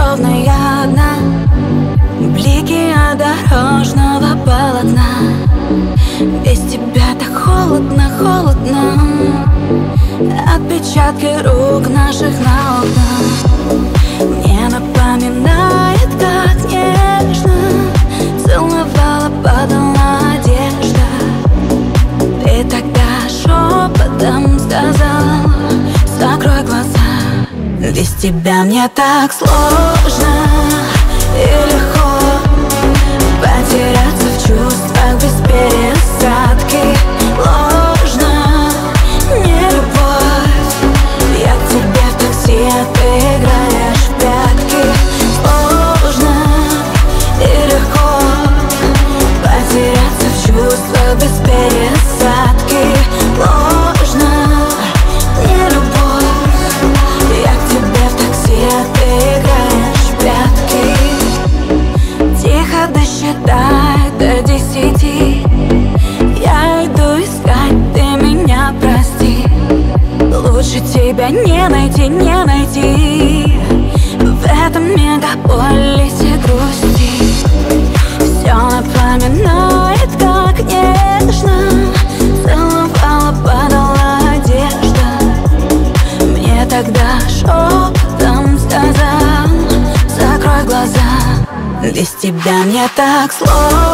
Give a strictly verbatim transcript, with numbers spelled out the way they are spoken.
словно я одна. Блики от дорожного полотна. Без тебя так холодно, холодно. Отпечатки рук наших на окнах мне напоминает, как нежно целовала, падала одежда. Ты тогда шепотом сказал: закрой глаза. Без тебя мне так сложно и легко потеряться в чувствах без пересадки. Ложно, не любовь, я к тебе в такси, а ты играешь в прятки. Сложно и легко потеряться в чувствах без пересадки. Ложно, не любовь, я к тебе в такси, а ты играешь в прятки. Тихо досчитай до десяти. Я иду искать, ты меня прости. Лучше тебя не найти, не найти в этом мегаполисе грусти. Все напоминает, как нежно целовала, падала одежда. Мне тогда шепотом сказал: закрой глаза. Без тебя мне так сложно